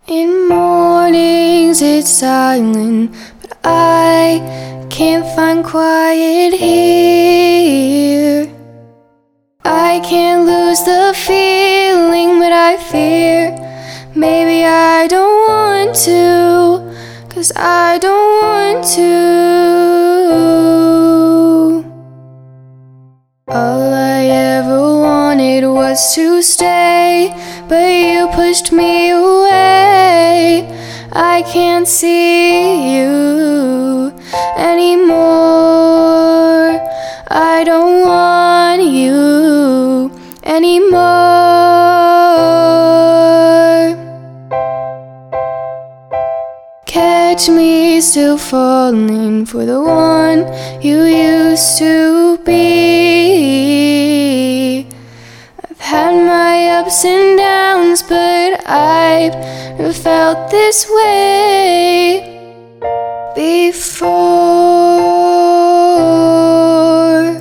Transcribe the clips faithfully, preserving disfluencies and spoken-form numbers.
In mornings it's silent, but I can't find quiet here. I can't lose the feeling, but I fear maybe I don't want to, 'cause I don't want to. All I ever wanted was to stay, but you pushed me away. I can't see you anymore. I don't want you anymore. Catch me still falling for the one you used to be. I've had my ups and downs, but I've never felt this way before.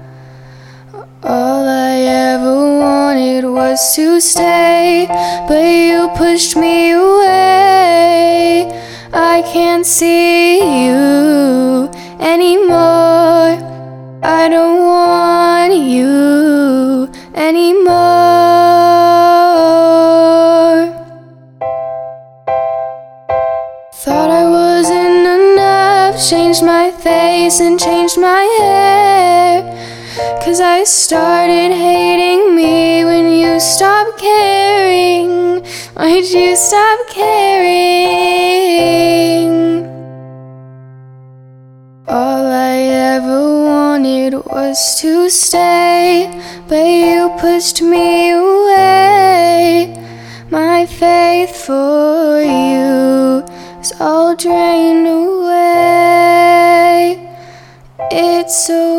All I ever wanted was to stay, but you pushed me away. I can't see you anymore. I don't want you anymore. Thought I wasn't enough, changed my face and changed my hair, 'cause I started hating me when you stopped caring. Why'd you stop caring? All I ever wanted was to stay, but you pushed me away. My faith for you is all drained away. It's so